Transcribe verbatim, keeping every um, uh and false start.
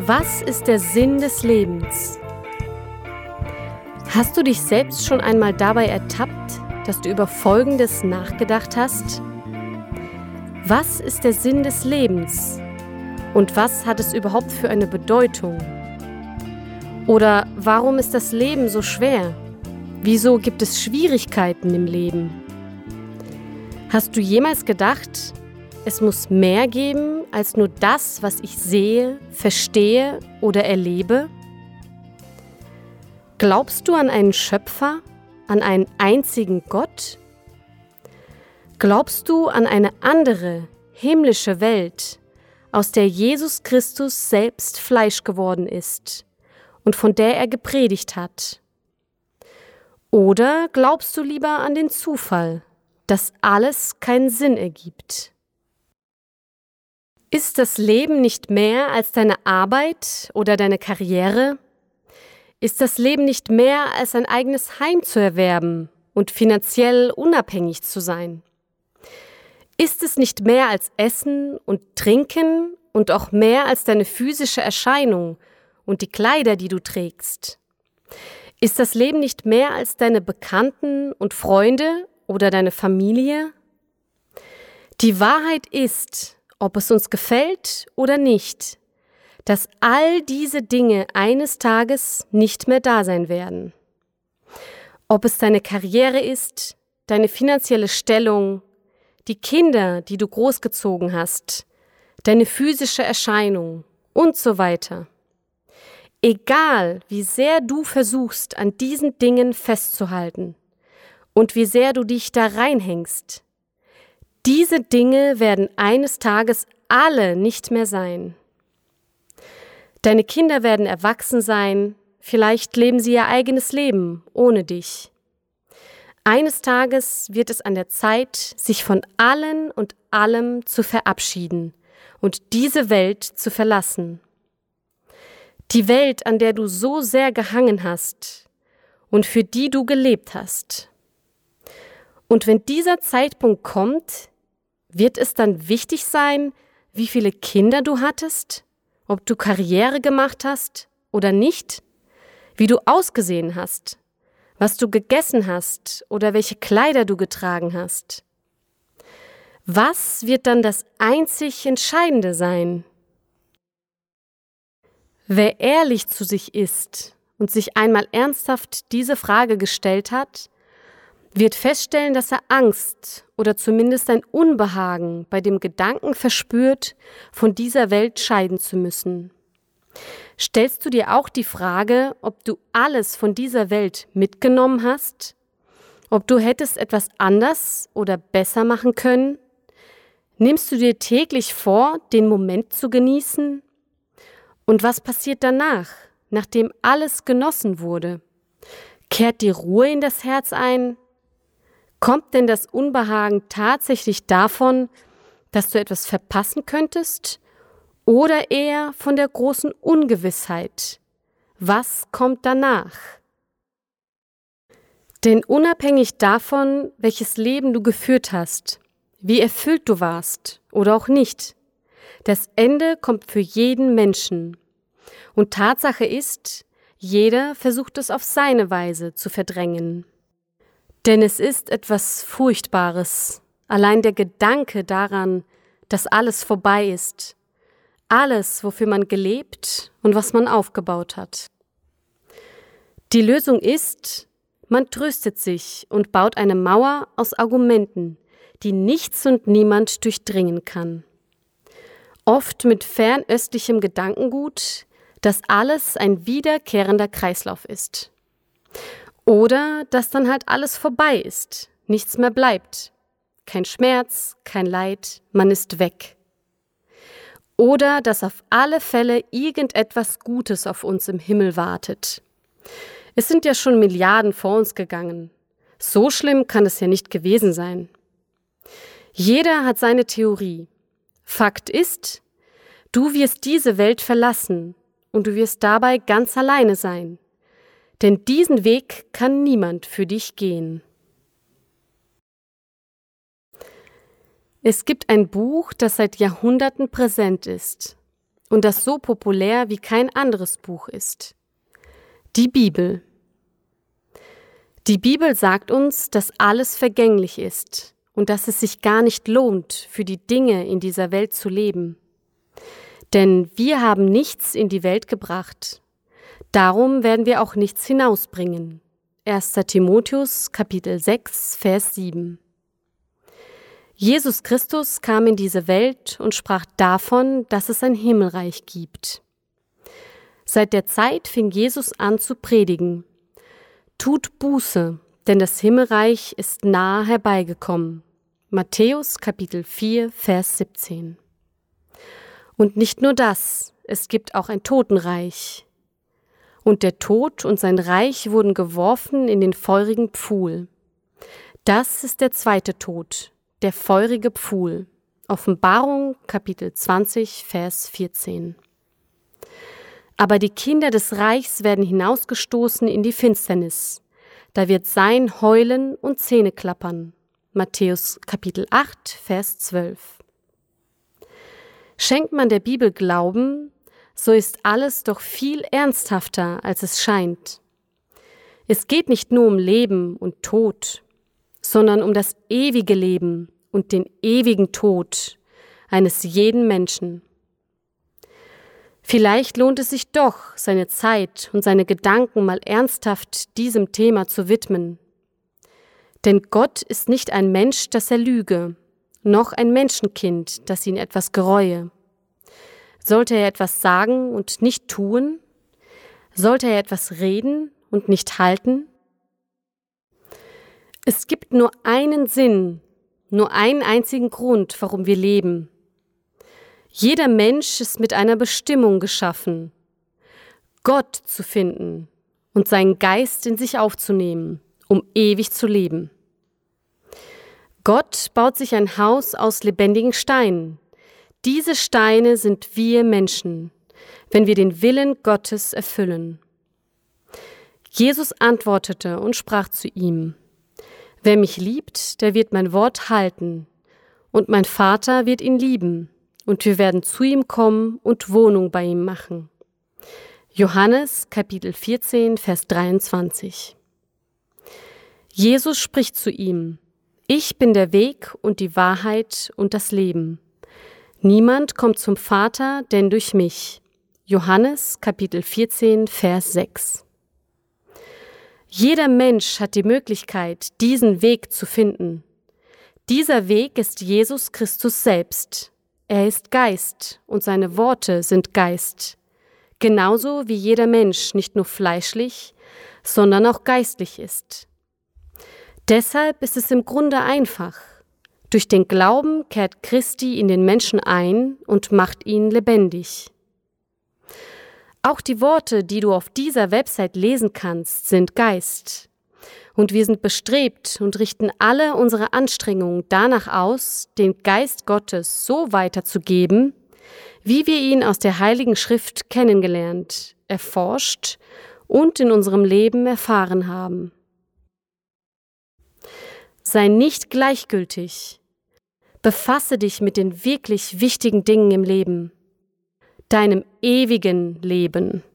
Was ist der Sinn des Lebens? Hast du dich selbst schon einmal dabei ertappt, dass du über Folgendes nachgedacht hast? Was ist der Sinn des Lebens? Und was hat es überhaupt für eine Bedeutung? Oder warum ist das Leben so schwer? Wieso gibt es Schwierigkeiten im Leben? Hast du jemals gedacht, es muss mehr geben als nur das, was ich sehe, verstehe oder erlebe? Glaubst du an einen Schöpfer, an einen einzigen Gott? Glaubst du an eine andere, himmlische Welt, aus der Jesus Christus selbst Fleisch geworden ist und von der er gepredigt hat? Oder glaubst du lieber an den Zufall, dass alles keinen Sinn ergibt? Ist das Leben nicht mehr als deine Arbeit oder deine Karriere? Ist das Leben nicht mehr als ein eigenes Heim zu erwerben und finanziell unabhängig zu sein? Ist es nicht mehr als Essen und Trinken und auch mehr als deine physische Erscheinung und die Kleider, die du trägst? Ist das Leben nicht mehr als deine Bekannten und Freunde oder deine Familie? Die Wahrheit ist, ob es uns gefällt oder nicht, dass all diese Dinge eines Tages nicht mehr da sein werden. Ob es deine Karriere ist, deine finanzielle Stellung, die Kinder, die du großgezogen hast, deine physische Erscheinung und so weiter. Egal, wie sehr du versuchst, an diesen Dingen festzuhalten und wie sehr du dich da reinhängst, diese Dinge werden eines Tages alle nicht mehr sein. Deine Kinder werden erwachsen sein, vielleicht leben sie ihr eigenes Leben ohne dich. Eines Tages wird es an der Zeit, sich von allen und allem zu verabschieden und diese Welt zu verlassen. Die Welt, an der du so sehr gehangen hast und für die du gelebt hast. Und wenn dieser Zeitpunkt kommt, wird es dann wichtig sein, wie viele Kinder du hattest, ob du Karriere gemacht hast oder nicht, wie du ausgesehen hast, was du gegessen hast oder welche Kleider du getragen hast. Was wird dann das einzig Entscheidende sein? Wer ehrlich zu sich ist und sich einmal ernsthaft diese Frage gestellt hat, wird feststellen, dass er Angst oder zumindest ein Unbehagen bei dem Gedanken verspürt, von dieser Welt scheiden zu müssen. Stellst du dir auch die Frage, ob du alles von dieser Welt mitgenommen hast? Ob du hättest etwas anders oder besser machen können? Nimmst du dir täglich vor, den Moment zu genießen? Und was passiert danach, nachdem alles genossen wurde? Kehrt die Ruhe in das Herz ein? Kommt denn das Unbehagen tatsächlich davon, dass du etwas verpassen könntest, oder eher von der großen Ungewissheit? Was kommt danach? Denn unabhängig davon, welches Leben du geführt hast, wie erfüllt du warst oder auch nicht, das Ende kommt für jeden Menschen. Und Tatsache ist, jeder versucht es auf seine Weise zu verdrängen. Denn es ist etwas Furchtbares, allein der Gedanke daran, dass alles vorbei ist, alles, wofür man gelebt und was man aufgebaut hat. Die Lösung ist, man tröstet sich und baut eine Mauer aus Argumenten, die nichts und niemand durchdringen kann. Oft mit fernöstlichem Gedankengut, dass alles ein wiederkehrender Kreislauf ist. Oder dass dann halt alles vorbei ist, nichts mehr bleibt. Kein Schmerz, kein Leid, man ist weg. Oder dass auf alle Fälle irgendetwas Gutes auf uns im Himmel wartet. Es sind ja schon Milliarden vor uns gegangen. So schlimm kann es ja nicht gewesen sein. Jeder hat seine Theorie. Fakt ist, du wirst diese Welt verlassen und du wirst dabei ganz alleine sein. Denn diesen Weg kann niemand für dich gehen. Es gibt ein Buch, das seit Jahrhunderten präsent ist und das so populär wie kein anderes Buch ist. Die Bibel. Die Bibel sagt uns, dass alles vergänglich ist und dass es sich gar nicht lohnt, für die Dinge in dieser Welt zu leben. Denn wir haben nichts in die Welt gebracht. Darum werden wir auch nichts hinausbringen. erster Timotheus, Kapitel sechs, Vers sieben. Jesus Christus kam in diese Welt und sprach davon, dass es ein Himmelreich gibt. Seit der Zeit fing Jesus an zu predigen. Tut Buße, denn das Himmelreich ist nahe herbeigekommen. Matthäus Kapitel vier, Vers siebzehn. Und nicht nur das, es gibt auch ein Totenreich. Und der Tod und sein Reich wurden geworfen in den feurigen Pfuhl. Das ist der zweite Tod, der feurige Pfuhl. Offenbarung Kapitel zwanzig, Vers vierzehn. Aber die Kinder des Reichs werden hinausgestoßen in die Finsternis. Da wird sein Heulen und Zähneklappern. Matthäus Kapitel acht, Vers zwölf. Schenkt man der Bibel Glauben, so ist alles doch viel ernsthafter, als es scheint. Es geht nicht nur um Leben und Tod, sondern um das ewige Leben und den ewigen Tod eines jeden Menschen. Vielleicht lohnt es sich doch, seine Zeit und seine Gedanken mal ernsthaft diesem Thema zu widmen. Denn Gott ist nicht ein Mensch, dass er lüge, noch ein Menschenkind, das ihn etwas gereue. Sollte er etwas sagen und nicht tun? Sollte er etwas reden und nicht halten? Es gibt nur einen Sinn, nur einen einzigen Grund, warum wir leben. Jeder Mensch ist mit einer Bestimmung geschaffen, Gott zu finden und seinen Geist in sich aufzunehmen, um ewig zu leben. Gott baut sich ein Haus aus lebendigen Steinen. Diese Steine sind wir Menschen, wenn wir den Willen Gottes erfüllen. Jesus antwortete und sprach zu ihm: Wer mich liebt, der wird mein Wort halten, und mein Vater wird ihn lieben, und wir werden zu ihm kommen und Wohnung bei ihm machen. Johannes Kapitel vierzehn, Vers dreiundzwanzig. Jesus spricht zu ihm: Ich bin der Weg und die Wahrheit und das Leben. Niemand kommt zum Vater, denn durch mich. Johannes Kapitel vierzehn, Vers sechs. Jeder Mensch hat die Möglichkeit, diesen Weg zu finden. Dieser Weg ist Jesus Christus selbst. Er ist Geist und seine Worte sind Geist. Genauso wie jeder Mensch nicht nur fleischlich, sondern auch geistlich ist. Deshalb ist es im Grunde einfach. Durch den Glauben kehrt Christi in den Menschen ein und macht ihn lebendig. Auch die Worte, die du auf dieser Website lesen kannst, sind Geist. Und wir sind bestrebt und richten alle unsere Anstrengungen danach aus, den Geist Gottes so weiterzugeben, wie wir ihn aus der Heiligen Schrift kennengelernt, erforscht und in unserem Leben erfahren haben. Sei nicht gleichgültig. Befasse dich mit den wirklich wichtigen Dingen im Leben, deinem ewigen Leben.